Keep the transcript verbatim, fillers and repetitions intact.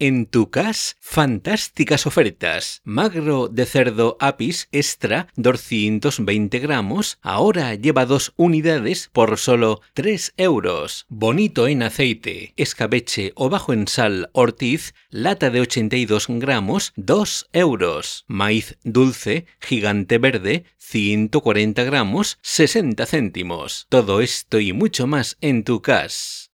En tu cas, fantásticas ofertas. Magro de cerdo apis extra, doscientos veinte gramos, ahora lleva dos unidades por solo tres euros. Bonito en aceite, escabeche o bajo en sal Ortiz, lata de ochenta y dos gramos, dos euros. Maíz dulce, gigante verde, ciento cuarenta gramos, sesenta céntimos. Todo esto y mucho más en tu cas.